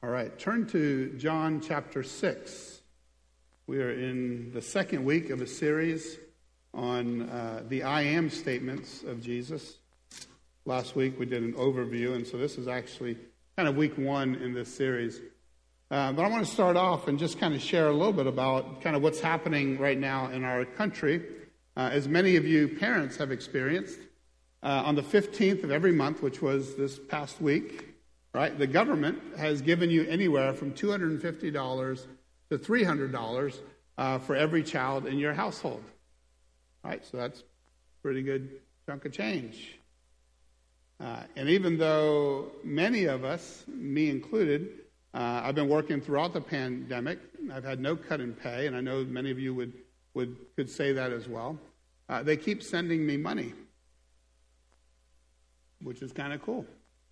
All right, turn to John chapter 6. We are in the second week of a series on the I am statements of Jesus. Last week we did an overview, and so this is actually kind of week one in this series. But I want to start off and just kind of share a little bit about kind of what's happening right now in our country. As many of you parents have experienced, on the 15th of every month, which was this past week, right, the government has given you anywhere from $250 to $300 for every child in your household. Right, so that's a pretty good chunk of change. And even though many of us, me included, I've been working throughout the pandemic, I've had no cut in pay, and I know many of you could say that as well. They keep sending me money, which is kind of cool.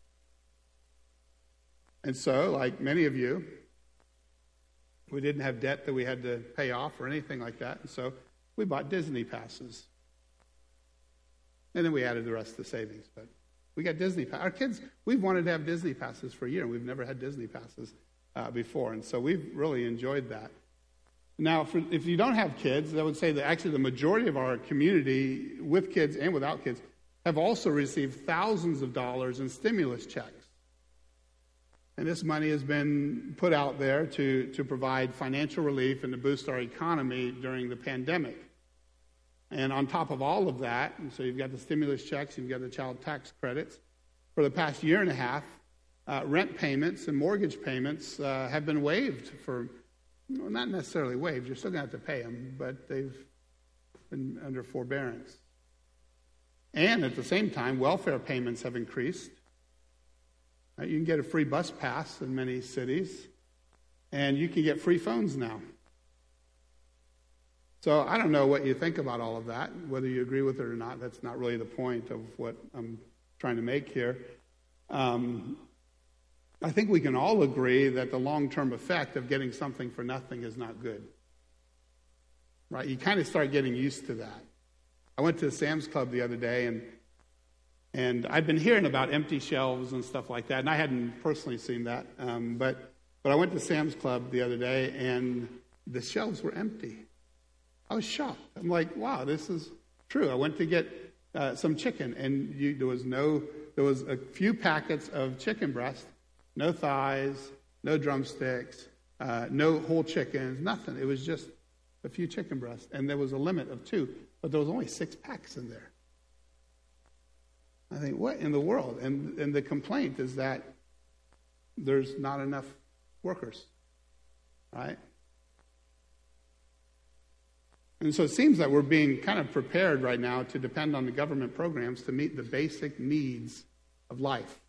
And so, like many of you, we didn't have debt that we had to pay off or anything like that. And so we bought Disney passes. And then we added the rest of the savings. But we got Disney passes. Our kids, we've wanted to have Disney passes for a year. We've never had Disney passes before. And so we've really enjoyed that. Now, if you don't have kids, I would say that actually the majority of our community, with kids and without kids, have also received thousands of dollars in stimulus checks. And this money has been put out there to provide financial relief and to boost our economy during the pandemic. And on top of all of that, and so you've got the stimulus checks, you've got the child tax credits. For the past year and a half, rent payments and mortgage payments have been waived for, well, not necessarily waived, you're still going to have to pay them, but they've been under forbearance. And at the same time, welfare payments have increased. You can get a free bus pass in many cities, and you can get free phones now. So I don't know what you think about all of that, whether you agree with it or not. That's not really the point of what I'm trying to make here. I think we can all agree that the long-term effect of getting something for nothing is not good. Right? You kind of start getting used to that. I went to Sam's Club the other day, and I'd been hearing about empty shelves and stuff like that, and I hadn't personally seen that. But I went to Sam's Club the other day, and the shelves were empty. I was shocked. I'm like, wow, this is true. I went to get some chicken, and there was a few packets of chicken breast, no thighs, no drumsticks, no whole chickens, nothing. It was just a few chicken breasts, and there was a limit of 2, but there was only 6 packs in there. I think, what in the world? And the complaint is that there's not enough workers, right? And so it seems that we're being kind of prepared right now to depend on the government programs to meet the basic needs of life,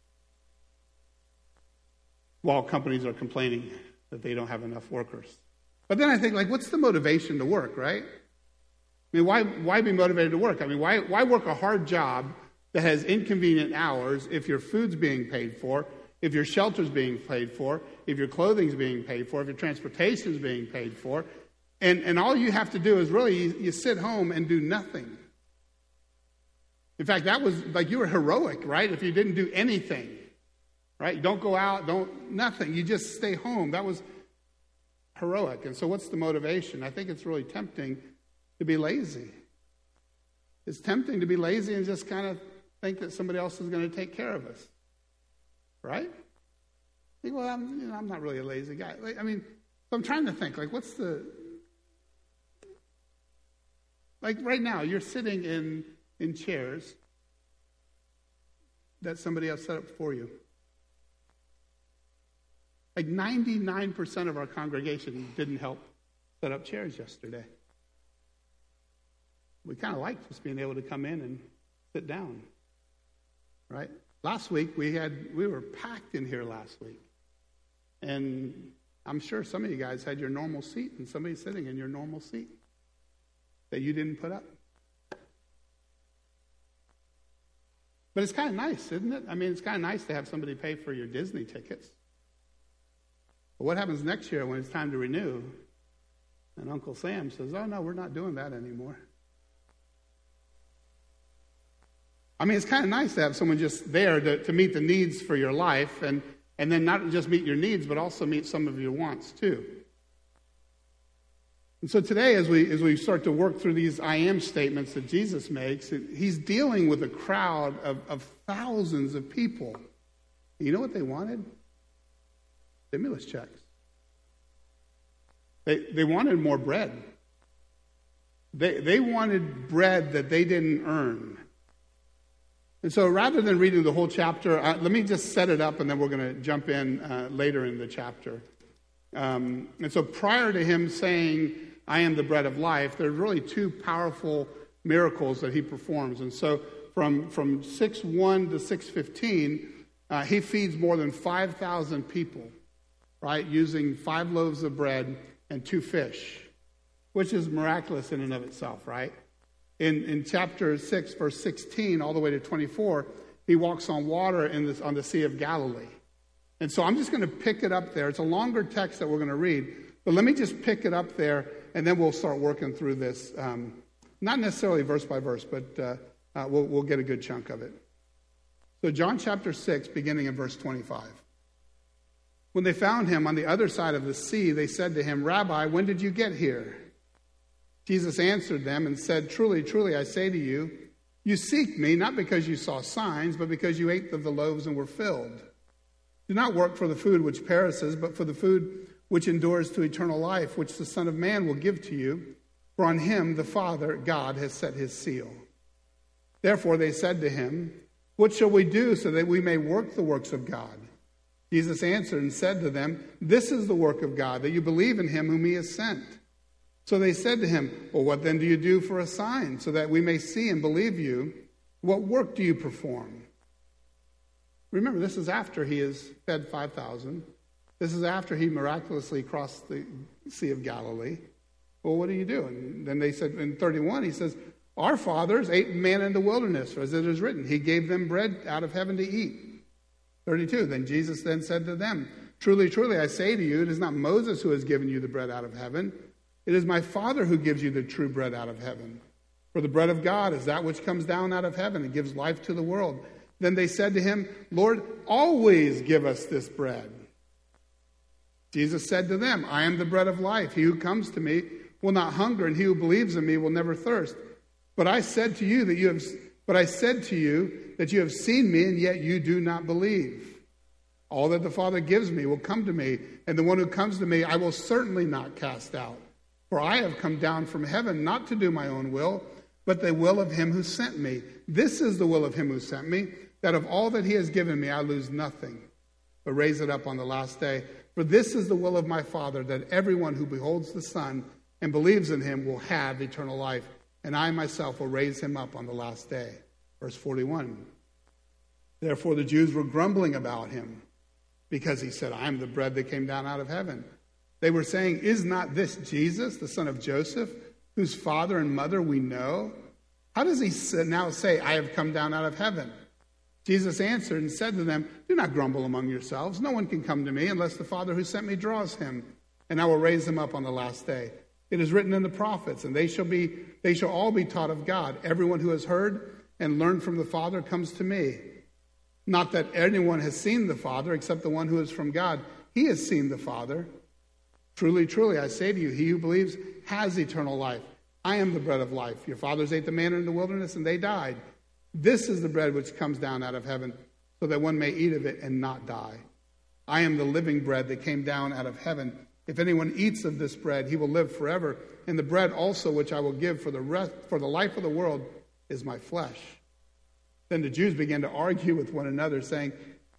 while companies are complaining that they don't have enough workers. But then I think, like, what's the motivation to work, right? I mean, why be motivated to work? I mean, why work a hard job that has inconvenient hours if your food's being paid for, if your shelter's being paid for, if your clothing's being paid for, if your transportation's being paid for, and all you have to do is really you sit home and do nothing. In fact, that was like you were heroic, right? If you didn't do anything, right? You don't go out, nothing. You just stay home. That was heroic. And so what's the motivation? I think it's really tempting to be lazy. It's tempting to be lazy and just kind of think that somebody else is going to take care of us, right? Think, well, I'm not really a lazy guy. I mean, so I'm trying to think, like, what's the... Like, right now, you're sitting in chairs that somebody else set up for you. Like, 99% of our congregation didn't help set up chairs yesterday. We kind of liked just being able to come in and sit down, right? Last week, we were packed in here last week. And I'm sure some of you guys had your normal seat and somebody's sitting in your normal seat that you didn't put up. But it's kind of nice, isn't it? I mean, it's kind of nice to have somebody pay for your Disney tickets. But what happens next year when it's time to renew? And Uncle Sam says, oh, no, we're not doing that anymore. I mean, it's kind of nice to have someone just there to meet the needs for your life. And And then not just meet your needs, but also meet some of your wants too. And so today, as we start to work through these I am statements that Jesus makes, he's dealing with a crowd of thousands of people. And you know what they wanted? Stimulus checks. They wanted more bread. They wanted bread that they didn't earn. And so rather than reading the whole chapter, let me just set it up and then we're going to jump in later in the chapter. And so prior to him saying, I am the bread of life, there's really two powerful miracles that he performs. And so from 6:1 to 6:15, he feeds more than 5,000 people, right, using 5 loaves of bread and 2 fish, which is miraculous in and of itself, right? In chapter 6, verse 16, all the way to 24, he walks on water on the Sea of Galilee. And so I'm just going to pick it up there. It's a longer text that we're going to read, but let me just pick it up there, and then we'll start working through this. Not necessarily verse by verse, but we'll get a good chunk of it. So John chapter 6, beginning in verse 25. When they found him on the other side of the sea, they said to him, Rabbi, when did you get here? Jesus answered them and said, Truly, truly, I say to you, you seek me not because you saw signs, but because you ate of the loaves and were filled. Do not work for the food which perishes, but for the food which endures to eternal life, which the Son of Man will give to you. For on him the Father, God, has set his seal. Therefore they said to him, What shall we do so that we may work the works of God? Jesus answered and said to them, This is the work of God, that you believe in him whom he has sent. So they said to him, Well, what then do you do for a sign, so that we may see and believe you? What work do you perform? Remember, this is after he has fed 5,000. This is after he miraculously crossed the Sea of Galilee. Well, what do you do? And then they said, in 31, he says, Our fathers ate manna in the wilderness, as it is written. He gave them bread out of heaven to eat. 32, then Jesus then said to them, Truly, truly, I say to you, it is not Moses who has given you the bread out of heaven. It is my Father who gives you the true bread out of heaven. For the bread of God is that which comes down out of heaven and gives life to the world. Then they said to him, Lord, always give us this bread. Jesus said to them, I am the bread of life. He who comes to me will not hunger, and he who believes in me will never thirst. But I said to you that you have seen me, and yet you do not believe. All that the Father gives me will come to me, and the one who comes to me I will certainly not cast out. For I have come down from heaven not to do my own will, but the will of him who sent me. This is the will of him who sent me, that of all that he has given me I lose nothing, but raise it up on the last day. For this is the will of my Father, that everyone who beholds the Son and believes in him will have eternal life, and I myself will raise him up on the last day. Verse 41. Therefore the Jews were grumbling about him, because he said, I am the bread that came down out of heaven. They were saying, Is not this Jesus, the son of Joseph, whose father and mother we know? How does he now say, I have come down out of heaven? Jesus answered and said to them, Do not grumble among yourselves. No one can come to me unless the Father who sent me draws him, and I will raise him up on the last day. It is written in the prophets, and they shall all be taught of God. Everyone who has heard and learned from the Father comes to me. Not that anyone has seen the Father except the one who is from God. He has seen the Father. Truly, truly, I say to you, he who believes has eternal life. I am the bread of life. Your fathers ate the manna in the wilderness, and they died. This is the bread which comes down out of heaven, so that one may eat of it and not die. I am the living bread that came down out of heaven. If anyone eats of this bread, he will live forever. And the bread also which I will give for the life of the world is my flesh. Then the Jews began to argue with one another, saying,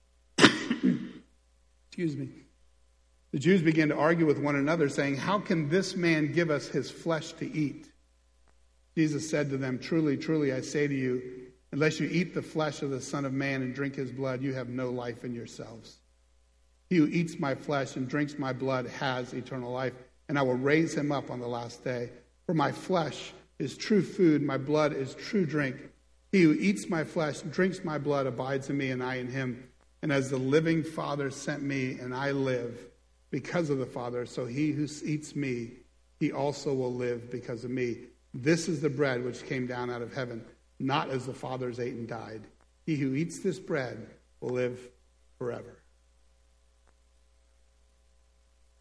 excuse me. The Jews began to argue with one another, saying, How can this man give us his flesh to eat? Jesus said to them, Truly, truly, I say to you, unless you eat the flesh of the Son of Man and drink his blood, you have no life in yourselves. He who eats my flesh and drinks my blood has eternal life, and I will raise him up on the last day. For my flesh is true food, my blood is true drink. He who eats my flesh and drinks my blood abides in me, and I in him. And as the living Father sent me, and I live because of the Father, so he who eats me, he also will live because of me. This is the bread which came down out of heaven, not as the fathers ate and died. He who eats this bread will live forever.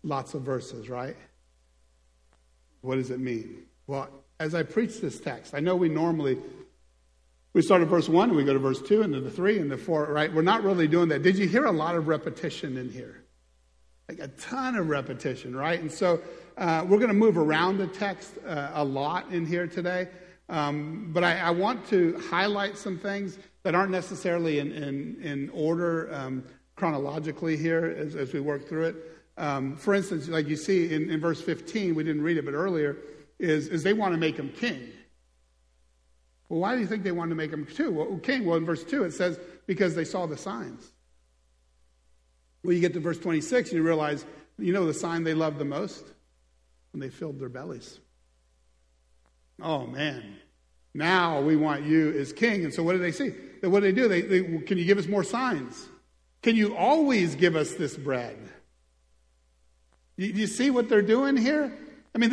lots of verses, right? What does it mean? Well, as I preach this text, I know we start at verse 1 and we go to verse 2 and then the 3 and the 4, right? We're not really doing that. Did you hear a lot of repetition in here? Like a ton of repetition, right? And so we're going to move around the text a lot in here today. But I want to highlight some things that aren't necessarily in order chronologically here as we work through it. For instance, like you see in verse 15, we didn't read it, but earlier, is they want to make him king. Well, why do you think they wanted to make him king? Well, in verse 2, it says, because they saw the signs. Well, you get to verse 26, and you realize, the sign they loved the most? When they filled their bellies. Oh, man. Now we want you as king. And so what do they see? What do they do? Can you give us more signs? Can you always give us this bread? Do you see what they're doing here? I mean,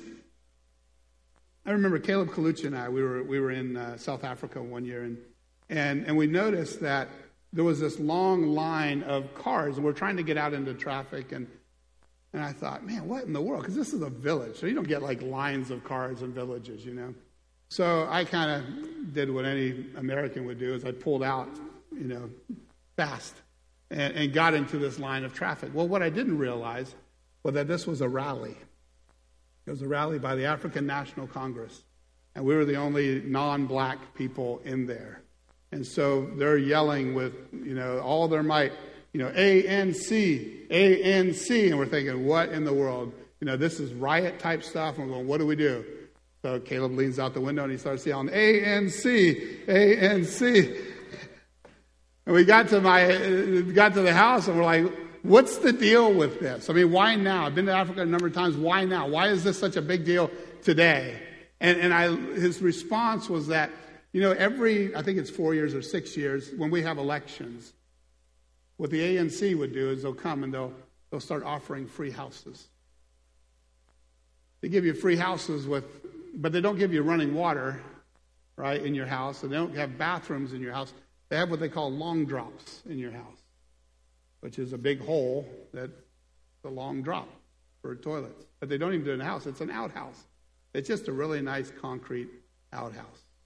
I remember Caleb Colucci and I, we were in South Africa one year, and we noticed that there was this long line of cars, and we're trying to get out into traffic, and I thought, man, what in the world? Because this is a village, so you don't get like lines of cars in villages, So I kind of did what any American would do, is I pulled out, fast, and got into this line of traffic. Well, what I didn't realize was that this was a rally. It was a rally by the African National Congress, and we were the only non-black people in there. And so they're yelling with, all their might, ANC, ANC. And we're thinking, what in the world? This is riot-type stuff. And we're going, what do we do? So Caleb leans out the window and he starts yelling, ANC, ANC. And we got to the house and we're like, what's the deal with this? I mean, why now? I've been to Africa a number of times. Why now? Why is this such a big deal today? His response was that, I think it's 4 years or 6 years, when we have elections, what the ANC would do is they'll come and they'll start offering free houses. They give you free houses but they don't give you running water, right, in your house, and they don't have bathrooms in your house. They have what they call long drops in your house, which is a big hole that's a long drop for toilets. But they don't even do it in a house. It's an outhouse. It's just a really nice concrete outhouse.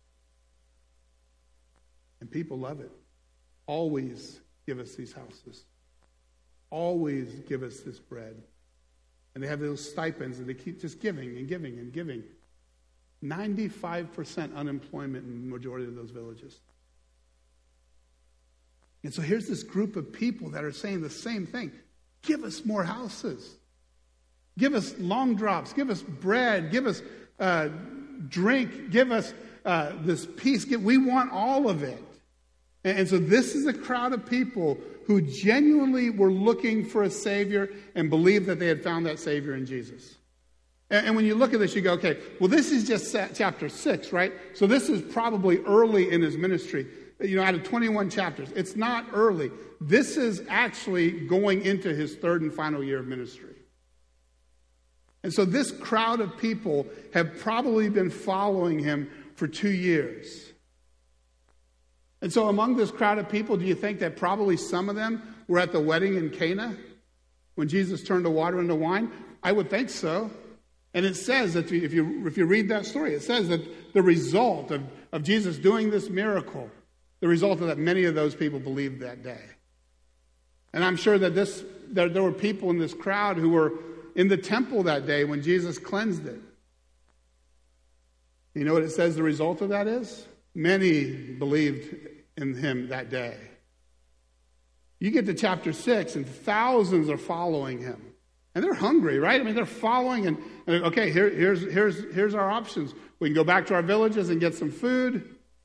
And people love it. Always give us these houses. Always give us this bread. And they have those stipends, and they keep just giving and giving and giving. 95% unemployment in the majority of those villages. And so here's this group of people that are saying the same thing. Give us more houses. Give us long drops. Give us bread. Give us drink. Give us this peace. We want all of it. And so this is a crowd of people who genuinely were looking for a Savior and believed that they had found that Savior in Jesus. And when you look at this, you go, okay, well, this is just chapter 6, right? So this is probably early in his ministry. Out of 21 chapters. It's not early. This is actually going into his third and final year of ministry. And so this crowd of people have probably been following him for 2 years. And so among this crowd of people, do you think that probably some of them were at the wedding in Cana when Jesus turned the water into wine? I would think so. And it says that if you read that story, it says that the result of Jesus doing this miracle, the result of that, many of those people believed that day. And I'm sure that there were people in this crowd who were in the temple that day when Jesus cleansed it. You know what it says the result of that is? Many believed in him that day. You get to chapter 6 and thousands are following him. And they're hungry, right? I mean, they're following and okay, here's our options. We can go back to our villages and get some food.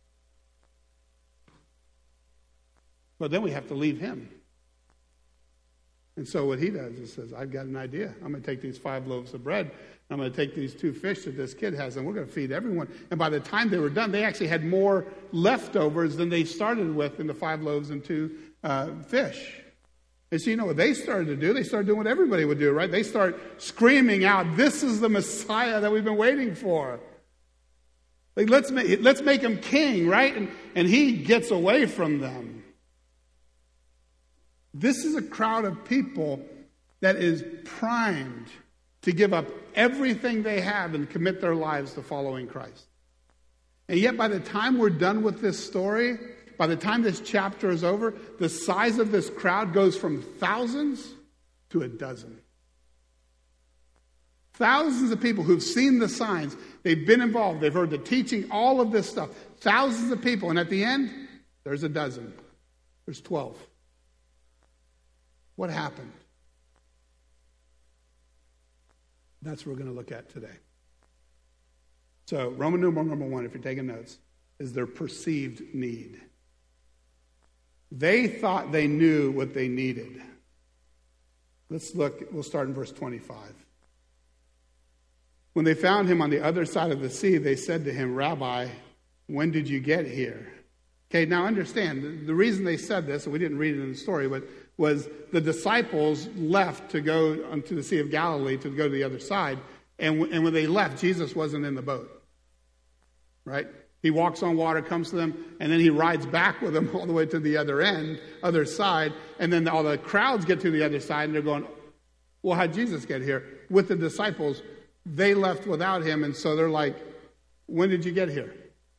But then we have to leave him. And so what he does is says, I've got an idea. I'm going to take these 5 loaves of bread. I'm going to take these 2 fish that this kid has, and we're going to feed everyone. And by the time they were done, they actually had more leftovers than they started with in the 5 loaves and 2 fish. And so you know what they started to do? They started doing what everybody would do, right? They start screaming out, this is the Messiah that we've been waiting for. Like, let's make him king, right? And he gets away from them. This is a crowd of people that is primed to give up everything they have and commit their lives to following Christ. And yet by the time we're done with this story, by the time this chapter is over, the size of this crowd goes from thousands to a dozen. Thousands of people who've seen the signs, they've been involved, they've heard the teaching, all of this stuff. Thousands of people, and at the end, there's a dozen. There's 12. What happened? That's what we're going to look at today. So, Roman numeral number 1, if you're taking notes, is their perceived need. They thought they knew what they needed. Let's look, we'll start in verse 25. When they found him on the other side of the sea, they said to him, Rabbi, when did you get here? Okay, now understand, the reason they said this, and we didn't read it in the story, but was the disciples left to go onto the Sea of Galilee to go to the other side. And when they left, Jesus wasn't in the boat. Right? He walks on water, comes to them, and then he rides back with them all the way to the other side. And then all the crowds get to the other side, and they're going, well, how'd Jesus get here? With the disciples, they left without him, and so they're like, when did you get here?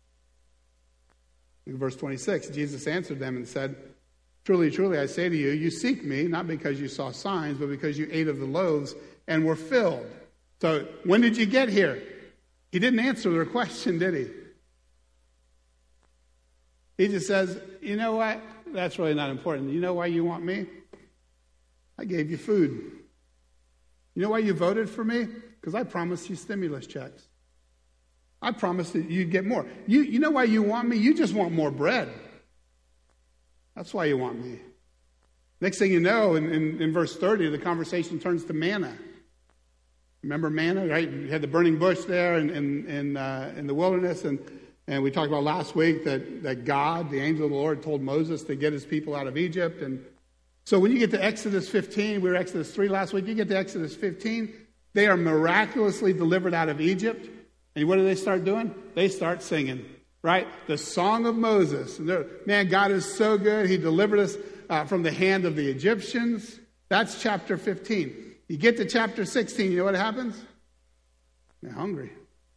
In verse 26, Jesus answered them and said, truly, truly, I say to you, you seek me, not because you saw signs, but because you ate of the loaves and were filled. So, when did you get here? He didn't answer their question, did he? He just says, you know what? That's really not important. You know why you want me? I gave you food. You know why you voted for me? Because I promised you stimulus checks. I promised that you'd get more. You know why you want me? You just want more bread. That's why you want me. Next thing you know, in verse 30, the conversation turns to manna. Remember manna, right? You had the burning bush there in the wilderness, and we talked about last week that God, the angel of the Lord, told Moses to get his people out of Egypt. And so when you get to Exodus 15, we were Exodus 3 last week, you get to Exodus 15, they are miraculously delivered out of Egypt. And what do they start doing? They start singing, right? The song of Moses. Man, God is so good. He delivered us from the hand of the Egyptians. That's chapter 15. You get to chapter 16, you know what happens? They're hungry.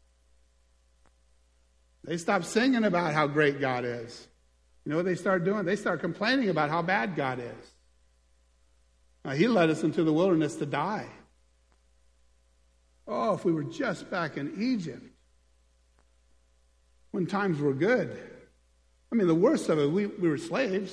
They stop singing about how great God is. You know what they start doing? They start complaining about how bad God is. Now, he led us into the wilderness to die. Oh, if we were just back in Egypt, when times were good. I mean, the worst of it, we were slaves.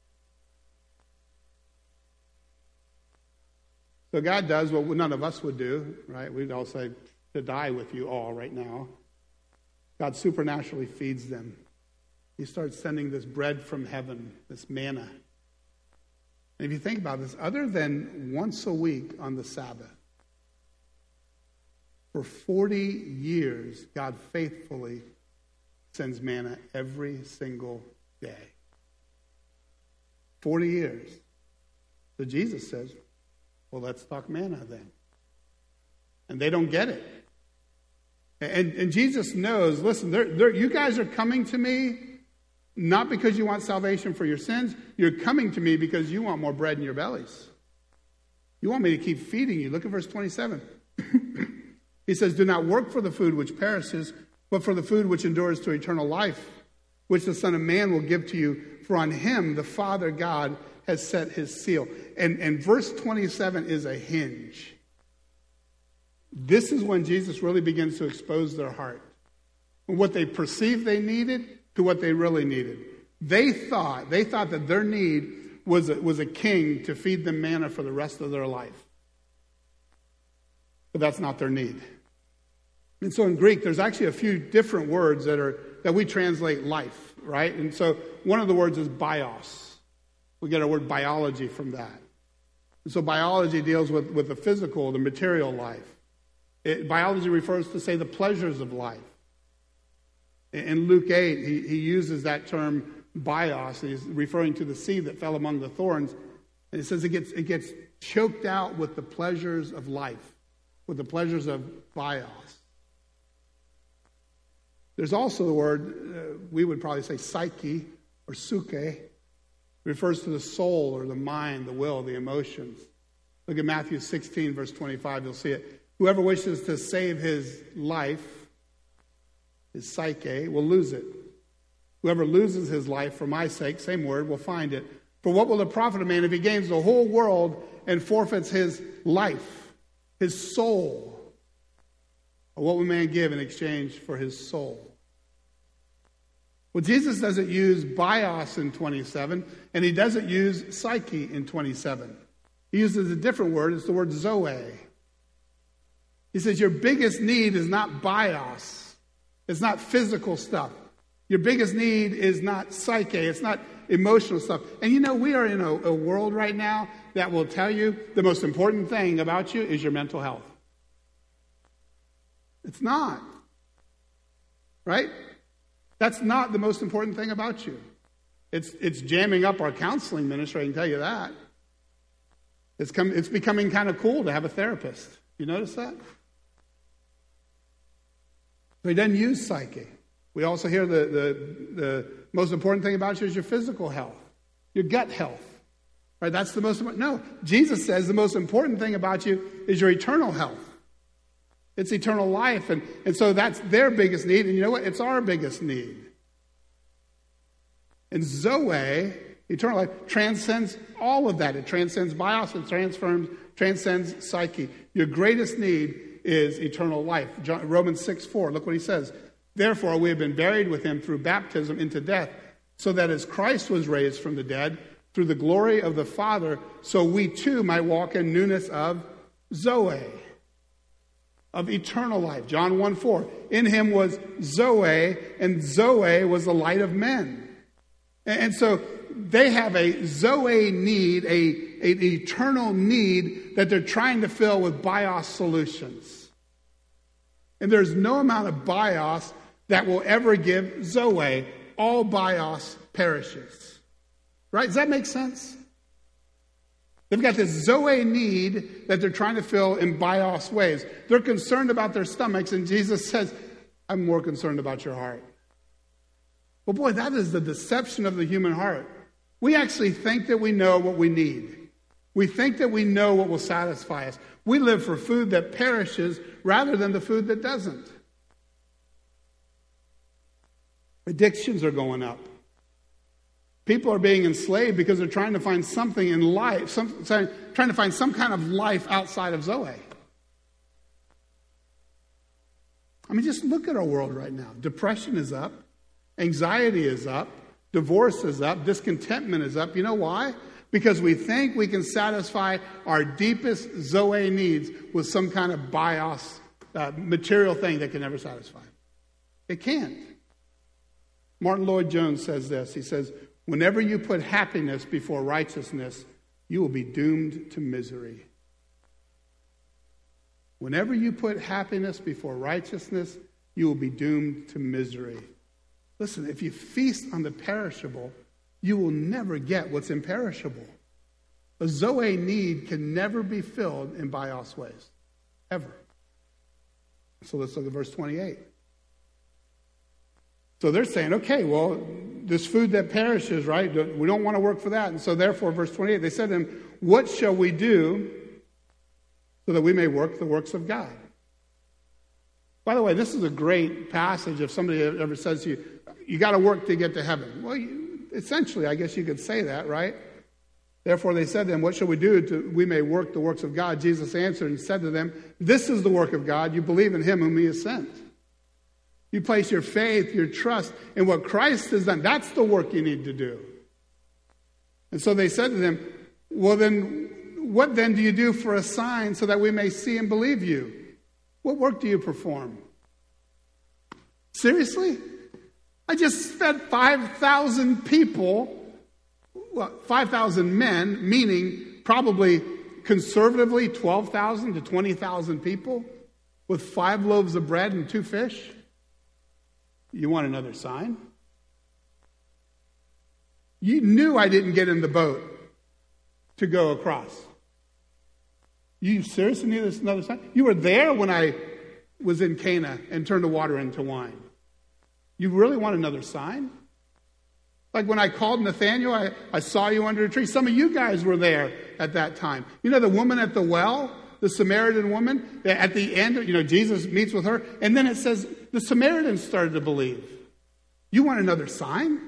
So God does what none of us would do, right? We'd all say, to die with you all right now. God supernaturally feeds them. He starts sending this bread from heaven, this manna. And if you think about this, other than once a week on the Sabbath, for 40 years, God faithfully sends manna every single day. 40 years. So Jesus says, well, let's talk manna then. And they don't get it. And Jesus knows, listen, you guys are coming to me not because you want salvation for your sins. You're coming to me because you want more bread in your bellies. You want me to keep feeding you. Look at verse 27. He says, do not work for the food which perishes, but for the food which endures to eternal life, which the Son of Man will give to you. For on him the Father God has set his seal. And verse 27 is a hinge. This is when Jesus really begins to expose their heart. From what they perceived they needed to what they really needed. They thought that their need was a king to feed them manna for the rest of their life. But that's not their need. And so in Greek, there's actually a few different words that we translate life, right? And so one of the words is bios. We get our word biology from that. And so biology deals with the physical, the material life. Biology refers to, say, the pleasures of life. In Luke 8, he uses that term bios. He's referring to the seed that fell among the thorns. And he says it gets choked out with the pleasures of life, with the pleasures of bios. There's also the word, we would probably say psyche or suke. It refers to the soul or the mind, the will, the emotions. Look at Matthew 16, verse 25. You'll see it. Whoever wishes to save his life, his psyche, will lose it. Whoever loses his life for my sake, same word, will find it. For what will it profit a man if he gains the whole world and forfeits his life, his soul? Or what will man give in exchange for his soul? Well, Jesus doesn't use bios in 27, and he doesn't use psyche in 27. He uses a different word. It's the word zoe. He says your biggest need is not bios. It's not physical stuff. Your biggest need is not psyche. It's not emotional stuff. And you know, we are in a world right now that will tell you the most important thing about you is your mental health. It's not. Right? That's not the most important thing about you. It's jamming up our counseling ministry, I can tell you that. It's becoming kind of cool to have a therapist. You notice that? So he doesn't use psyche. We also hear the most important thing about you is your physical health, your gut health. Right? That's the most important. No, Jesus says the most important thing about you is your eternal health. It's eternal life. And so that's their biggest need. And you know what? It's our biggest need. And Zoe, eternal life, transcends all of that. It transcends bios. It transcends psyche. Your greatest need is eternal life. Romans 6:4. Look what he says. Therefore, we have been buried with him through baptism into death, so that as Christ was raised from the dead, through the glory of the Father, so we too might walk in newness of Zoe, of eternal life. John 1:4. In him was Zoe, and Zoe was the light of men. And so they have a Zoe need, an eternal need that they're trying to fill with bios solutions. And there's no amount of bios that will ever give Zoe. All bios perishes. Right? Does that make sense? They've got this Zoe need that they're trying to fill in bios ways. They're concerned about their stomachs, and Jesus says, I'm more concerned about your heart. Well, boy, that is the deception of the human heart. We actually think that we know what we need. We think that we know what will satisfy us. We live for food that perishes rather than the food that doesn't. Addictions are going up. People are being enslaved because they're trying to find something in life, trying to find some kind of life outside of Zoe. I mean, just look at our world right now. Depression is up. Anxiety is up. Divorce is up. Discontentment is up. You know why? Because we think we can satisfy our deepest Zoe needs with some kind of bios, material thing that can never satisfy. It can't. Martin Lloyd-Jones says this. He says, whenever you put happiness before righteousness, you will be doomed to misery. Whenever you put happiness before righteousness, you will be doomed to misery. Listen, if you feast on the perishable, you will never get what's imperishable. A Zoe need can never be filled in bios ways. Ever. So let's look at verse 28. So they're saying, okay, well, this food that perishes, right? We don't want to work for that. And so therefore, verse 28, they said to him, what shall we do so that we may work the works of God? By the way, this is a great passage if somebody ever says to you, you got to work to get to heaven. Well, essentially, I guess you could say that, right? Therefore, they said to him, what shall we do to we may work the works of God? Jesus answered and said to them, this is the work of God. You believe in him whom he has sent. You place your faith, your trust in what Christ has done. That's the work you need to do. And so they said to them, well, then, what then do you do for a sign so that we may see and believe you? What work do you perform? Seriously? I just fed 5,000 people, 5,000 men, meaning probably conservatively 12,000 to 20,000 people with 5 loaves of bread and 2 fish. You want another sign? You knew I didn't get in the boat to go across. You seriously need another sign? You were there when I was in Cana and turned the water into wine. You really want another sign? Like when I called Nathaniel, I saw you under a tree. Some of you guys were there at that time. You know, the woman at the well, the Samaritan woman, at the end, you know, Jesus meets with her. And then it says the Samaritans started to believe. You want another sign?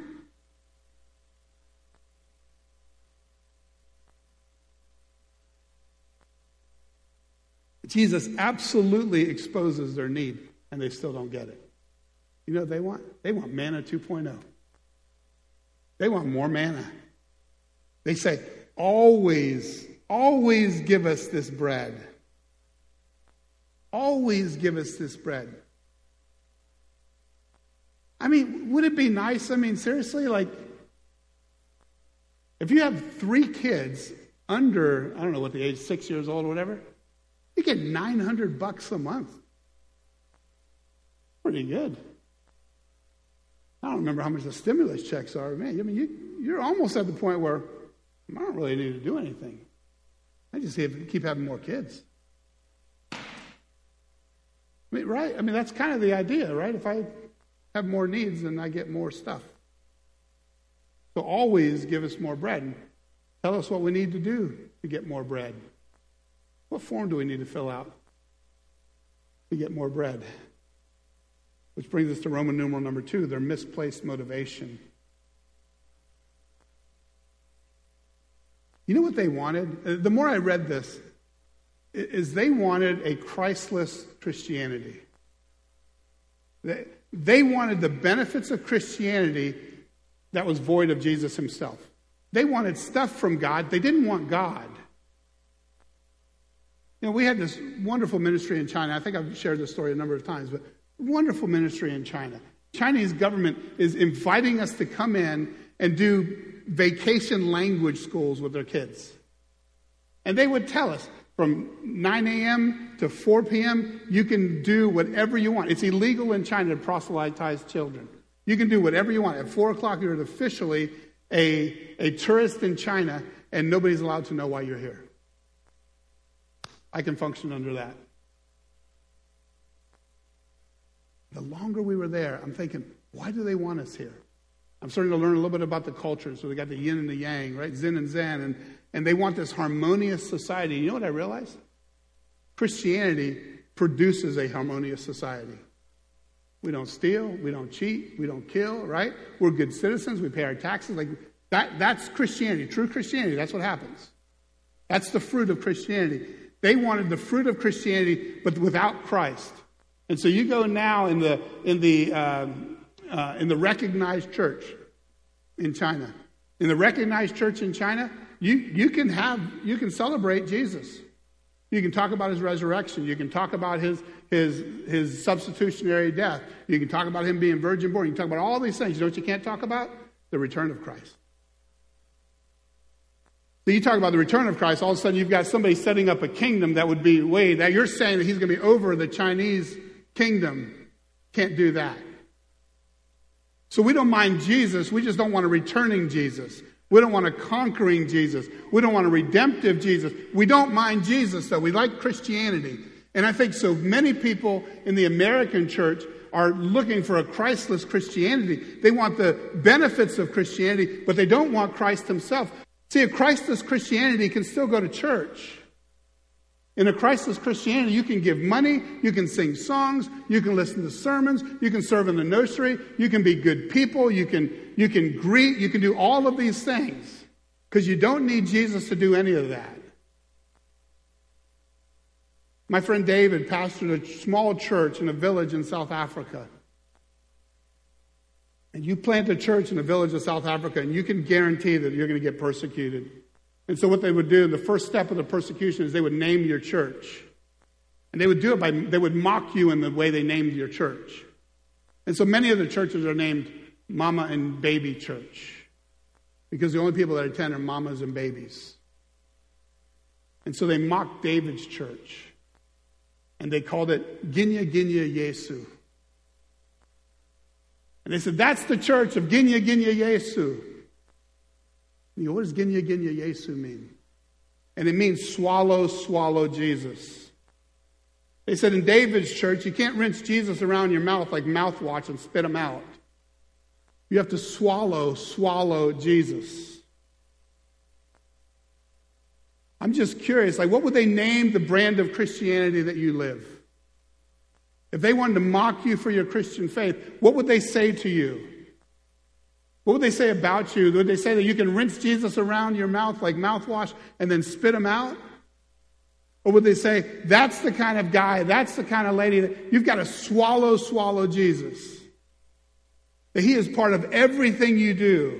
Jesus absolutely exposes their need, and they still don't get it. You know what they want? They want manna 2.0. They want more manna. They say, always, always give us this bread. Always give us this bread. I mean, would it be nice? I mean, seriously, like, if you have 3 kids under, I don't know what the age, 6 years old or whatever, you get $900 a month. Pretty good. I don't remember how much the stimulus checks are. Man, I mean, you're almost at the point where I don't really need to do anything. I just keep having more kids. I mean, right? I mean, that's kind of the idea, right? If I have more needs, then I get more stuff. So always give us more bread. And tell us what we need to do to get more bread. What form do we need to fill out to get more bread? Which brings us to Roman numeral number 2, their misplaced motivation. You know what they wanted? The more I read this, is they wanted a Christless Christianity. They wanted the benefits of Christianity that was void of Jesus himself. They wanted stuff from God. They didn't want God. You know, we had this wonderful ministry in China. I think I've shared this story a number of times, but wonderful ministry in China. Chinese government is inviting us to come in and do vacation language schools with their kids. And they would tell us, from 9 a.m. to 4 p.m., you can do whatever you want. It's illegal in China to proselytize children. You can do whatever you want. At 4 o'clock, you're officially a tourist in China, and nobody's allowed to know why you're here. I can function under that. The longer we were there, I'm thinking, why do they want us here? I'm starting to learn a little bit about the culture. So they got the yin and the yang, right? Yin and Zen. And they want this harmonious society. You know what I realized? Christianity produces a harmonious society. We don't steal. We don't cheat. We don't kill, right? We're good citizens. We pay our taxes. Like that's Christianity. True Christianity. That's what happens. That's the fruit of Christianity. They wanted the fruit of Christianity, but without Christ. And so you go now in the recognized church in China. In the recognized church in China, you can celebrate Jesus. You can talk about his resurrection. You can talk about his substitutionary death. You can talk about him being virgin born. You can talk about all these things. You know what you can't talk about? The return of Christ. So you talk about the return of Christ, all of a sudden you've got somebody setting up a kingdom that would be that you're saying that he's going to be over the Chinese kingdom. Can't do that. So we don't mind Jesus. We just don't want a returning Jesus. We don't want a conquering Jesus. We don't want a redemptive Jesus. We don't mind Jesus, though. We like Christianity. And I think so many people in the American church are looking for a Christless Christianity. They want the benefits of Christianity, but they don't want Christ himself. See, a Christless Christianity can still go to church. In a Christless Christianity, you can give money, you can sing songs, you can listen to sermons, you can serve in the nursery, you can be good people, you can greet, you can do all of these things. Because you don't need Jesus to do any of that. My friend David pastored a small church in a village in South Africa. And you plant a church in a village of South Africa, and you can guarantee that you're going to get persecuted. And so what they would do, the first step of the persecution is they would name your church. And they would do it they would mock you in the way they named your church. And so many of the churches are named Mama and Baby Church. Because the only people that attend are mamas and babies. And so they mocked David's church. And they called it Ginya Ginya Yesu. And they said, that's the church of Ginya Ginya Yesu. You know, what does Ginya Ginya Yesu mean? And it means swallow, swallow Jesus. They said in David's church, you can't rinse Jesus around your mouth like mouthwash and spit him out. You have to swallow Jesus. I'm just curious, like, what would they name the brand of Christianity that you live? If they wanted to mock you for your Christian faith, what would they say to you? What would they say about you? Would they say that you can rinse Jesus around your mouth like mouthwash and then spit him out? Or would they say, that's the kind of guy, that's the kind of lady that you've got to swallow Jesus? That he is part of everything you do.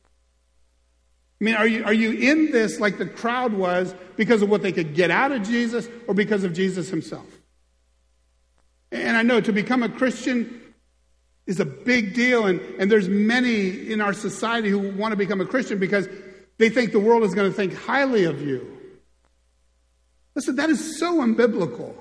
I mean, are you in this like the crowd was because of what they could get out of Jesus or because of Jesus himself? And I know to become a Christian is a big deal, and there's many in our society who want to become a Christian because they think the world is going to think highly of you. Listen, that is so unbiblical.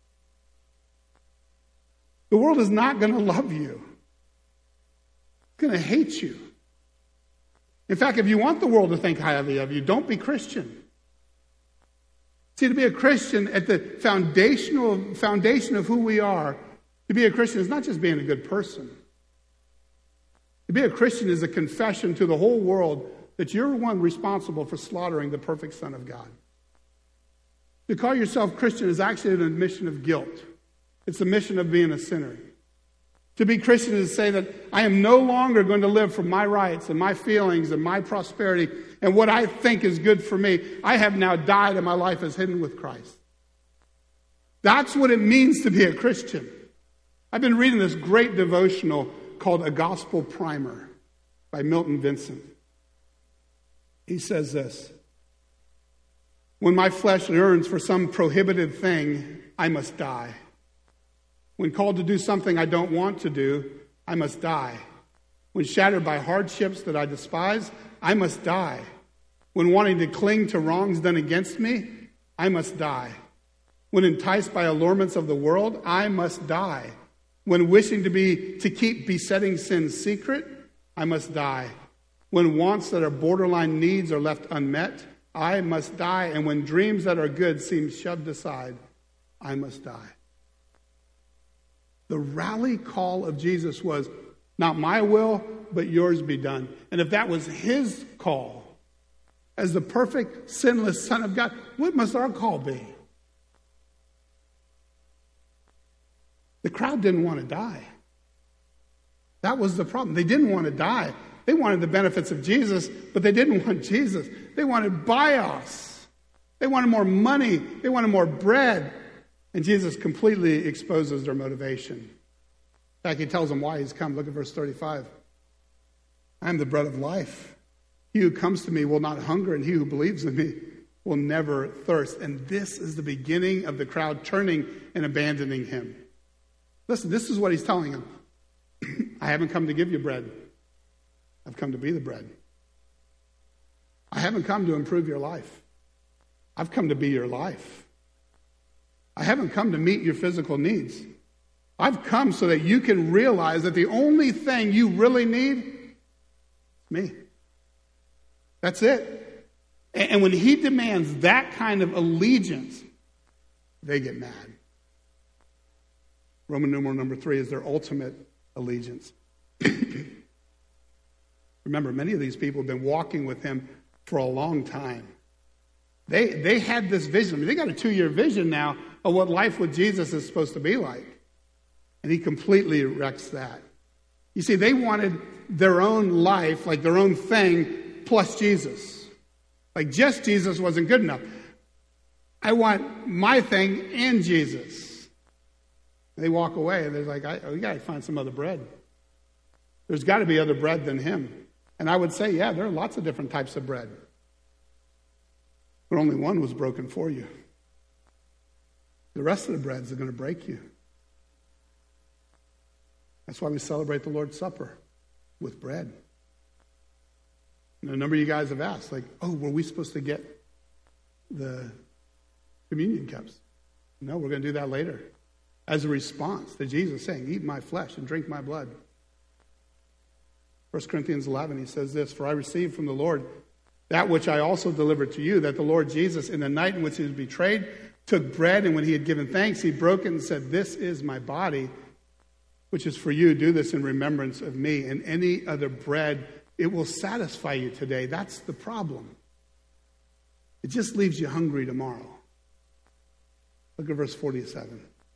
The world is not going to love you. It's going to hate you. In fact, if you want the world to think highly of you, don't be Christian. See, to be a Christian at the foundation of who we are, to be a Christian is not just being a good person. To be a Christian is a confession to the whole world that you're the one responsible for slaughtering the perfect Son of God. To call yourself Christian is actually an admission of guilt. It's a mission of being a sinner. To be Christian is to say that I am no longer going to live for my rights and my feelings and my prosperity and what I think is good for me. I have now died and my life is hidden with Christ. That's what it means to be a Christian. I've been reading this great devotional called A Gospel Primer by Milton Vincent. He says this: when my flesh yearns for some prohibited thing, I must die. When called to do something I don't want to do, I must die. When shattered by hardships that I despise, I must die. When wanting to cling to wrongs done against me, I must die. When enticed by allurements of the world, I must die. When wishing to keep besetting sins secret, I must die. When wants that are borderline needs are left unmet, I must die. And when dreams that are good seem shoved aside, I must die. The rally call of Jesus was, not my will, but yours be done. And if that was his call, as the perfect, sinless Son of God, what must our call be? The crowd didn't want to die. That was the problem. They didn't want to die. They wanted the benefits of Jesus, but they didn't want Jesus. They wanted bios. They wanted more money. They wanted more bread. And Jesus completely exposes their motivation. In fact, he tells them why he's come. Look at verse 35. I am the bread of life. He who comes to me will not hunger, and he who believes in me will never thirst. And this is the beginning of the crowd turning and abandoning him. Listen, this is what he's telling them. I haven't come to give you bread. I've come to be the bread. I haven't come to improve your life. I've come to be your life. I haven't come to meet your physical needs. I've come so that you can realize that the only thing you really need is me. That's it. And when he demands that kind of allegiance, they get mad. Roman numeral number 3 is their ultimate allegiance. Remember, many of these people have been walking with him for a long time. They had this vision. I mean, they got a 2-year vision now of what life with Jesus is supposed to be like. And he completely wrecks that. You see, they wanted their own life, like their own thing, plus Jesus. Like just Jesus wasn't good enough. I want my thing and Jesus. They walk away and they're like, we got to find some other bread. There's got to be other bread than him. And I would say, yeah, there are lots of different types of bread. But only one was broken for you. The rest of the breads are going to break you. That's why we celebrate the Lord's Supper with bread. And a number of you guys have asked, like, were we supposed to get the communion cups? No, we're going to do that later. As a response to Jesus saying, eat my flesh and drink my blood. 1 Corinthians 11, he says this, for I received from the Lord that which I also delivered to you, that the Lord Jesus, in the night in which he was betrayed, took bread, and when he had given thanks, he broke it and said, this is my body, which is for you, do this in remembrance of me. And any other bread, it will satisfy you today. That's the problem. It just leaves you hungry tomorrow. Look at verse 47.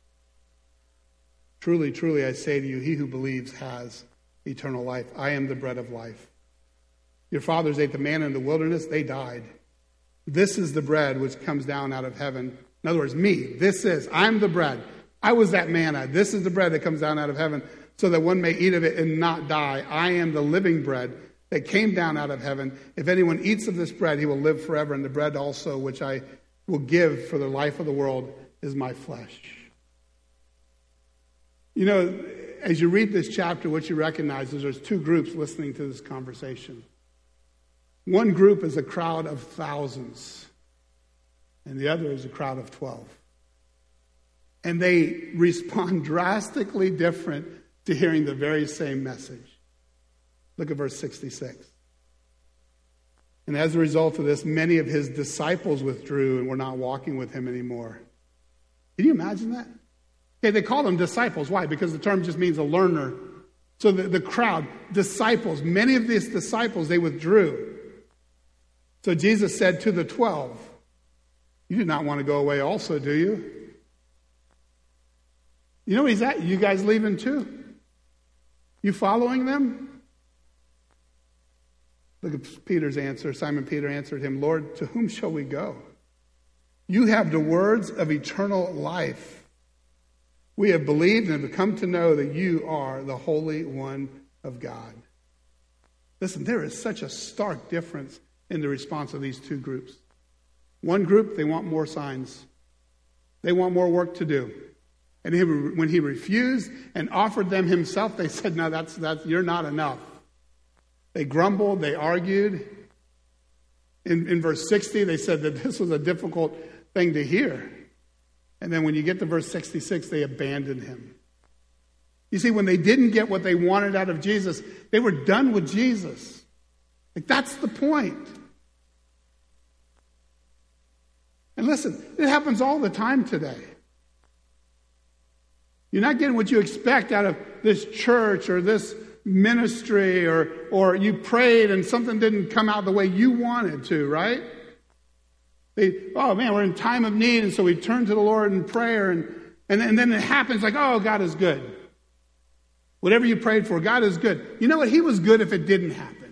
Truly, truly, I say to you, he who believes has eternal life. I am the bread of life. Your fathers ate the manna in the wilderness. They died. This is the bread which comes down out of heaven. In other words, me. I'm the bread. I was that manna. This is the bread that comes down out of heaven so that one may eat of it and not die. I am the living bread that came down out of heaven. If anyone eats of this bread, he will live forever. And the bread also which I will give for the life of the world is my flesh. You know, as you read this chapter, what you recognize is there's two groups listening to this conversation. One group is a crowd of thousands, and the other is a crowd of 12. And they respond drastically different to hearing the very same message. Look at verse 66. And as a result of this, many of his disciples withdrew and were not walking with him anymore. Can you imagine that? Okay, they call them disciples. Why? Because the term just means a learner. So the crowd, disciples, many of these disciples, they withdrew. So Jesus said to the 12, you do not want to go away also, do you? You know where he's at? You guys leaving too? You following them? Look at Peter's answer. Simon Peter answered him, Lord, to whom shall we go? You have the words of eternal life. We have believed and have come to know that you are the Holy One of God. Listen, there is such a stark difference in the response of these two groups. One group, they want more signs. They want more work to do. And when he refused and offered them himself, they said, no, that's you're not enough. They grumbled, they argued. In verse 60, they said that this was a difficult thing to hear. And then when you get to verse 66, they abandoned him. You see, when they didn't get what they wanted out of Jesus, they were done with Jesus. Like, that's the point. And listen, it happens all the time today. You're not getting what you expect out of this church or this ministry, or you prayed and something didn't come out the way you wanted to, right? Oh man, we're in time of need, and so we turn to the Lord in prayer, and then it happens like, oh, God is good. Whatever you prayed for, God is good. You know what? He was good if it didn't happen.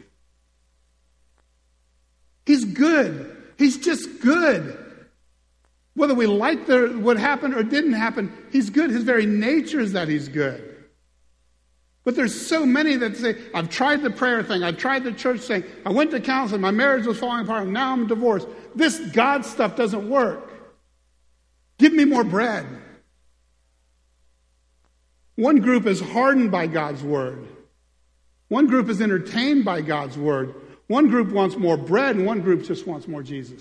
He's good. He's just good. Whether we like what happened or didn't happen, he's good. His very nature is that he's good. But there's so many that say, I've tried the prayer thing, I've tried the church thing, I went to counseling, my marriage was falling apart, and now I'm divorced. This God stuff doesn't work. Give me more bread. One group is hardened by God's word. One group is entertained by God's word. One group wants more bread, and one group just wants more Jesus.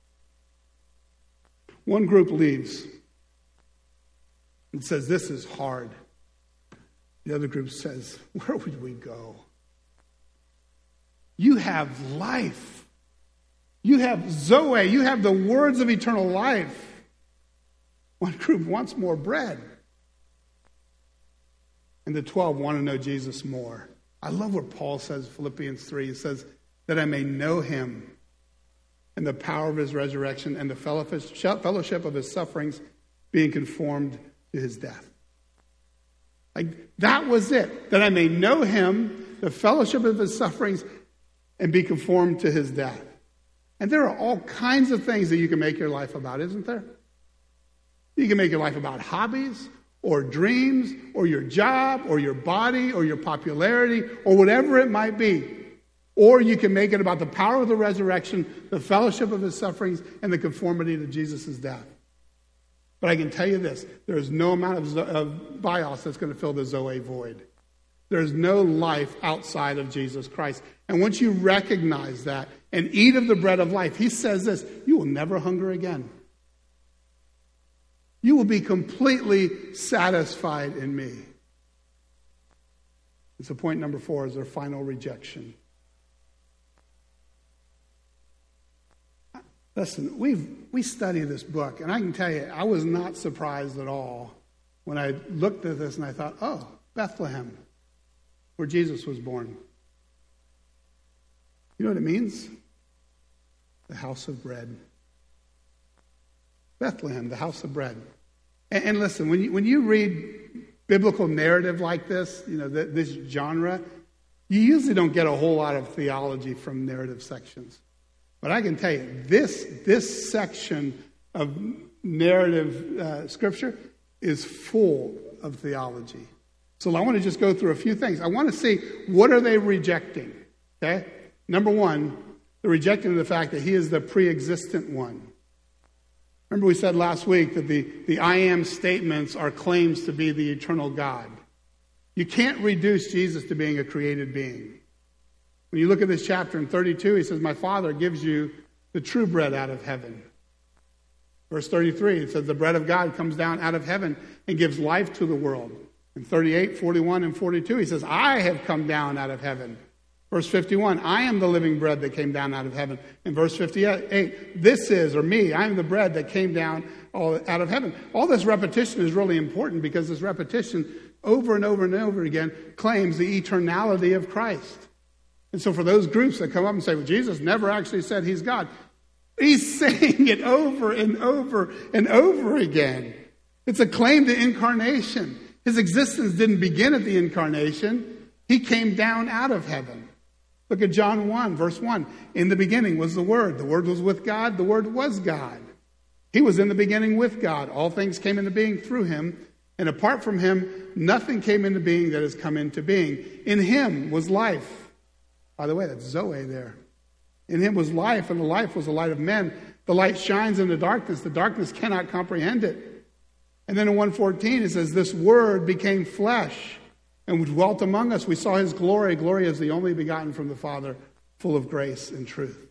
One group leaves and says, this is hard. The other group says, where would we go? You have life. You have Zoe. You have the words of eternal life. One group wants more bread. And the 12 want to know Jesus more. I love what Paul says, Philippians 3. He says, that I may know him and the power of his resurrection and the fellowship of his sufferings, being conformed to his death. Like, that was it. That I may know him, the fellowship of his sufferings, and be conformed to his death. And there are all kinds of things that you can make your life about, isn't there? You can make your life about hobbies, or dreams, or your job, or your body, or your popularity, or whatever it might be. Or you can make it about the power of the resurrection, the fellowship of his sufferings, and the conformity to Jesus' death. But I can tell you this, there is no amount of bios that's going to fill the Zoe void. There's no life outside of Jesus Christ. And once you recognize that and eat of the bread of life, he says this, you will never hunger again. You will be completely satisfied in me. And so point number 4 is their final rejection. Listen, we study this book, and I can tell you, I was not surprised at all when I looked at this and I thought, oh, Bethlehem, where Jesus was born. You know what it means? The house of bread. Bethlehem, the house of bread. And listen, when you read biblical narrative like this, this genre, you usually don't get a whole lot of theology from narrative sections. But I can tell you, this section of narrative scripture is full of theology. So I want to just go through a few things. I want to see, what are they rejecting? Okay? Number one, they're rejecting the fact that he is the pre-existent one. Remember we said last week that the I am statements are claims to be the eternal God. You can't reduce Jesus to being a created being. When you look at this chapter in 32, he says, my Father gives you the true bread out of heaven. Verse 33, it says, the bread of God comes down out of heaven and gives life to the world. In 38, 41, and 42, he says, I have come down out of heaven. Verse 51, I am the living bread that came down out of heaven. In verse 58, this is, or me, I am the bread that came down out of heaven. All this repetition is really important because this repetition over and over and over again claims the eternality of Christ. And so for those groups that come up and say, well, Jesus never actually said he's God, he's saying it over and over and over again. It's a claim to incarnation. His existence didn't begin at the incarnation. He came down out of heaven. Look at John 1, verse 1. In the beginning was the Word. The Word was with God. The Word was God. He was in the beginning with God. All things came into being through him. And apart from him, nothing came into being that has come into being. In him was life. By the way, that's Zoe there. In him was life, and the life was the light of men. The light shines in the darkness. The darkness cannot comprehend it. And then in 1:14, it says, this Word became flesh and dwelt among us. We saw his glory. Glory as the only begotten from the Father, full of grace and truth.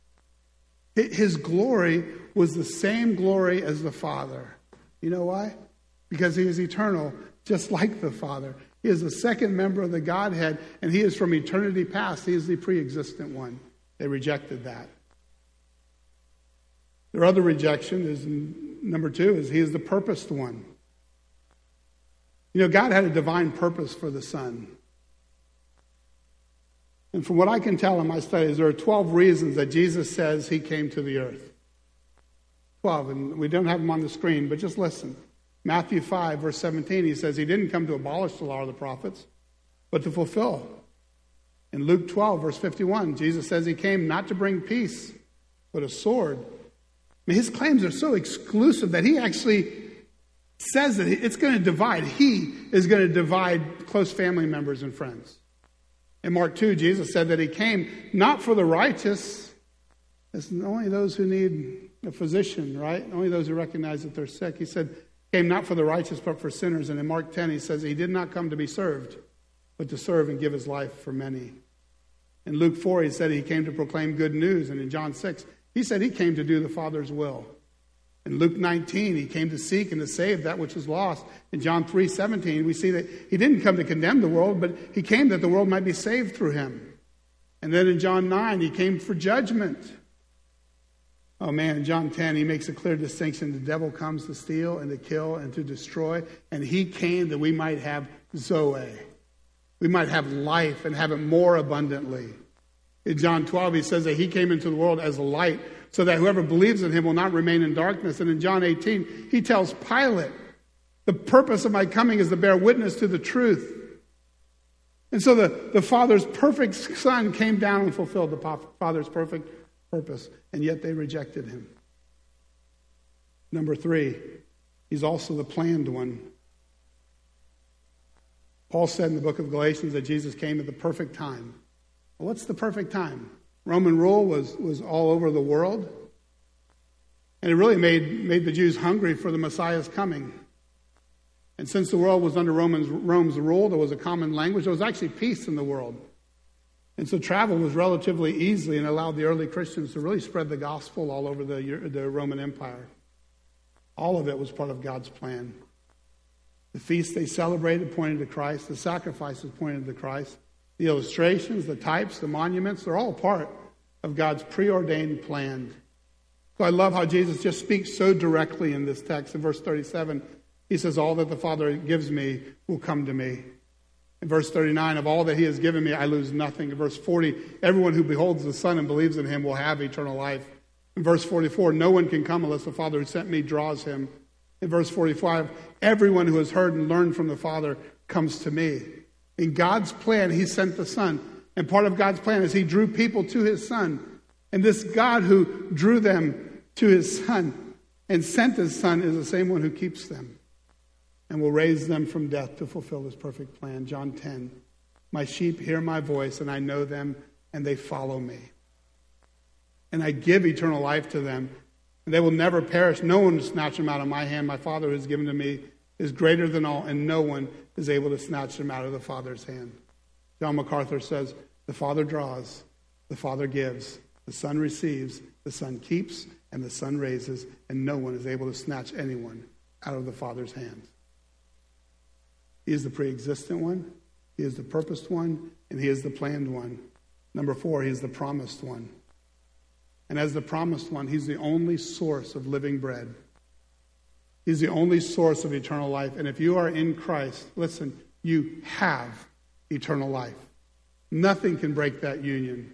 His glory was the same glory as the Father. You know why? Because he is eternal, just like the Father. He is the second member of the Godhead, and he is from eternity past. He is the pre-existent one. They rejected that. Their other rejection is, number two, is he is the purposed one. God had a divine purpose for the Son. And from what I can tell in my studies, there are 12 reasons that Jesus says he came to the earth. 12, and we don't have them on the screen, but just listen. Matthew 5, verse 17, he says he didn't come to abolish the law of the prophets, but to fulfill. In Luke 12, verse 51, Jesus says he came not to bring peace, but a sword. His claims are so exclusive that he actually says that it's going to divide. He is going to divide close family members and friends. In Mark 2, Jesus said that he came not for the righteous. It's only those who need a physician, right? Only those who recognize that they're sick. He said, came not for the righteous, but for sinners. And in Mark 10, he says he did not come to be served, but to serve and give his life for many. In Luke 4, he said he came to proclaim good news. And in John 6, he said he came to do the Father's will. In Luke 19, he came to seek and to save that which was lost. In John 3:17, we see that he didn't come to condemn the world, but he came that the world might be saved through him. And then in John 9, he came for judgment. Oh man, in John 10, he makes a clear distinction. The devil comes to steal and to kill and to destroy. And he came that we might have Zoe. We might have life and have it more abundantly. In John 12, he says that he came into the world as a light, so that whoever believes in him will not remain in darkness. And in John 18, he tells Pilate, the purpose of my coming is to bear witness to the truth. And so the Father's perfect Son came down and fulfilled the Father's perfect purpose, and yet they rejected him. Number 3, he's also the planned one. Paul said in the book of Galatians that Jesus came at the perfect time. Well, what's the perfect time? Roman rule was all over the world. And it really made the Jews hungry for the Messiah's coming. And since the world was under Rome's rule, there was a common language. There was actually peace in the world. And so travel was relatively easy and allowed the early Christians to really spread the gospel all over the Roman Empire. All of it was part of God's plan. The feasts they celebrated pointed to Christ. The sacrifices pointed to Christ. The illustrations, the types, the monuments, they're all part of God's preordained plan. So I love how Jesus just speaks so directly in this text. In verse 37, he says, all that the Father gives me will come to me. In verse 39, of all that he has given me, I lose nothing. In verse 40, everyone who beholds the Son and believes in him will have eternal life. In verse 44, no one can come unless the Father who sent me draws him. In verse 45, everyone who has heard and learned from the Father comes to me. In God's plan, he sent the Son. And part of God's plan is he drew people to his Son. And this God who drew them to his Son and sent his Son is the same one who keeps them and will raise them from death to fulfill his perfect plan. John 10, my sheep hear my voice, and I know them, and they follow me. And I give eternal life to them, and they will never perish. No one will snatch them out of my hand. My Father who has given to me is greater than all, and no one is able to snatch them out of the Father's hand. John MacArthur says, the Father draws, the Father gives, the Son receives, the Son keeps, and the Son raises, and no one is able to snatch anyone out of the Father's hands. He is the pre-existent one, he is the purposed one, and he is the planned one. Number 4, he is the promised one. And as the promised one, he's the only source of living bread. He's the only source of eternal life. And if you are in Christ, listen, you have eternal life. Nothing can break that union.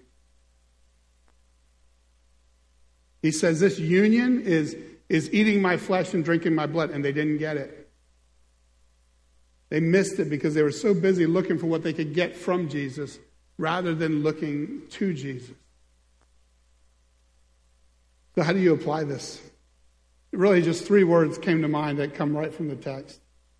He says this union is eating my flesh and drinking my blood, and they didn't get it. They missed it because they were so busy looking for what they could get from Jesus rather than looking to Jesus. So how do you apply this? Really just 3 words came to mind that come right from the text.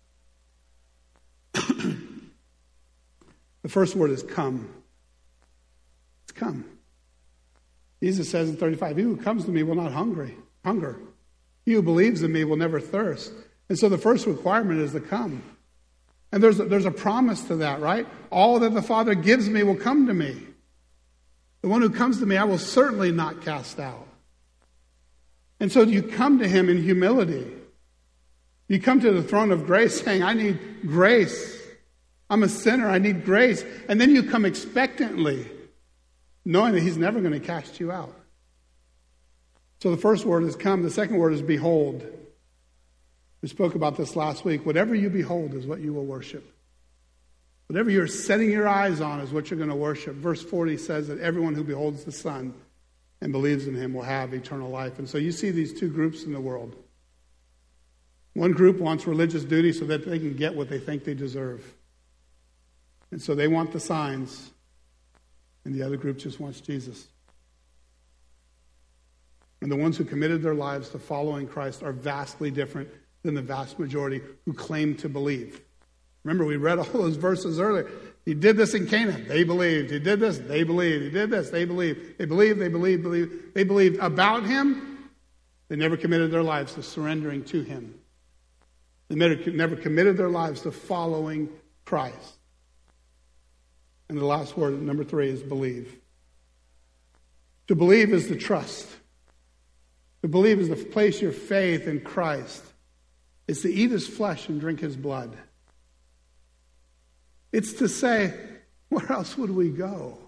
The first word is come. It's come. Jesus says in 35, he who comes to me will not hunger. He who believes in me will never thirst. And so the first requirement is to come. And there's a promise to that, right? All that the Father gives me will come to me. The one who comes to me, I will certainly not cast out. And so you come to him in humility. You come to the throne of grace saying, I need grace. I'm a sinner. I need grace. And then you come expectantly, knowing that he's never going to cast you out. So the first word is come. The second word is behold. We spoke about this last week. Whatever you behold is what you will worship. Whatever you're setting your eyes on is what you're going to worship. Verse 40 says that everyone who beholds the Son and believes in him will have eternal life. And so you see these 2 groups in the world. One group wants religious duty so that they can get what they think they deserve. And so they want the signs. And the other group just wants Jesus. And the ones who committed their lives to following Christ are vastly different than the vast majority who claim to believe. Remember, we read all those verses earlier. He did this in Canaan. They believed. He did this. They believed. He did this. They believed. They believed. They believed. They believed about him. They never committed their lives to surrendering to him. They never committed their lives to following Christ. And the last word, number 3, is believe. To believe is to trust. To believe is to place your faith in Christ. It's to eat his flesh and drink his blood. It's to say, where else would we go?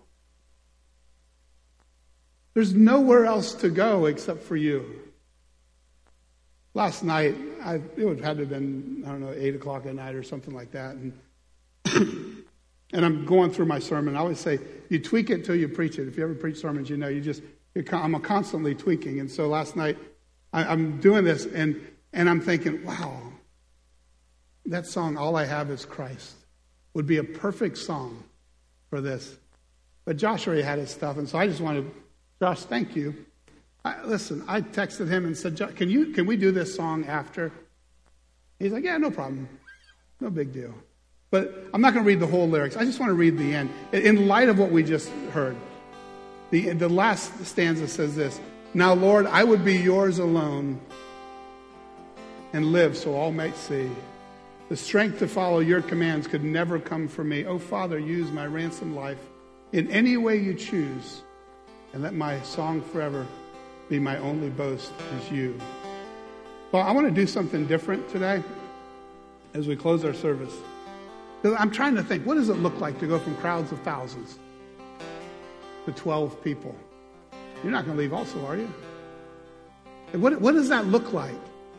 There's nowhere else to go except for you. Last night, it would have had to have been, 8 o'clock at night or something like that. And I'm going through my sermon. I always say, you tweak it until you preach it. If you ever preach sermons, I'm constantly tweaking. And so last night, I'm doing this, and I'm thinking, wow, that song, All I Have Is Christ, would be a perfect song for this. But Josh already had his stuff, and so I just wanted, Josh, thank you. I texted him and said, can we do this song after? He's like, yeah, no problem. No big deal. But I'm not going to read the whole lyrics. I just want to read the end. In light of what we just heard, the last stanza says this, now, Lord, I would be yours alone and live so all might see. The strength to follow your commands could never come from me. Oh, Father, use my ransomed life in any way you choose, and let my song forever be my only boast is you. Well, I want to do something different today as we close our service. I'm trying to think, what does it look like to go from crowds of thousands to 12 people? You're not going to leave also, are you? And what does that look like?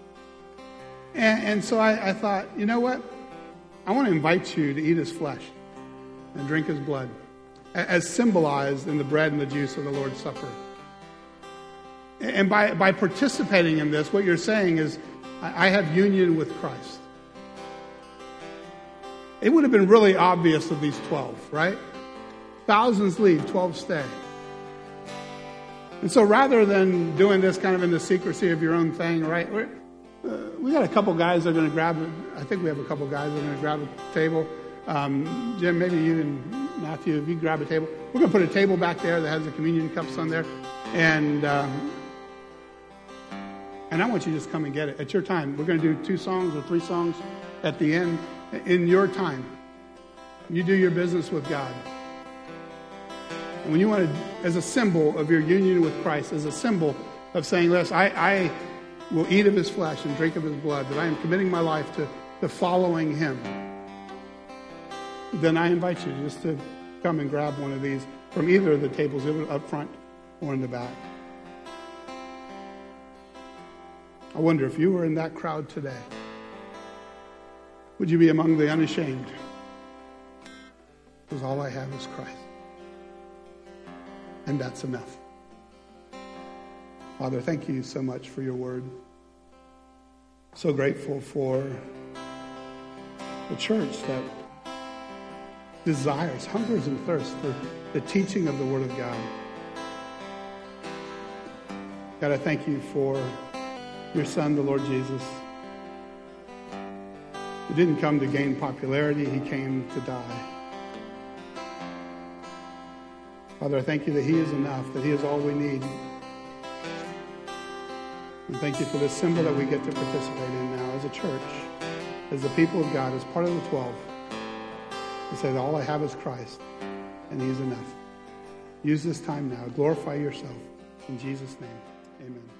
And so I thought, you know what? I want to invite you to eat his flesh. and drink his blood, as symbolized in the bread and the juice of the Lord's Supper. And by participating in this, what you're saying is, I have union with Christ. It would have been really obvious of these 12, right? Thousands leave, 12 stay. And so rather than doing this kind of in the secrecy of your own thing, right? We got a couple guys that are going to grab it. I think we have a couple guys that are going to grab a table. Jim, maybe you and Matthew, if you grab a table. We're going to put a table back there that has the communion cups on there. And I want you to just come and get it at your time. We're going to do 2 songs or 3 songs at the end in your time. You do your business with God. And when you want to, as a symbol of your union with Christ, as a symbol of saying, listen, I will eat of his flesh and drink of his blood, that I am committing my life to following him, then I invite you just to come and grab one of these from either of the tables up front or in the back. I wonder if you were in that crowd today, would you be among the unashamed? Because all I have is Christ. And that's enough. Father, thank you so much for your word. So grateful for the church that desires, hungers and thirsts for the teaching of the word of God. God, I thank you for your son, the Lord Jesus. He didn't come to gain popularity. He came to die. Father, I thank you that he is enough, that he is all we need. And thank you for this symbol that we get to participate in now as a church, as the people of God, as part of the 12, to say that all I have is Christ, and he is enough. Use this time now. Glorify yourself. In Jesus' name, amen.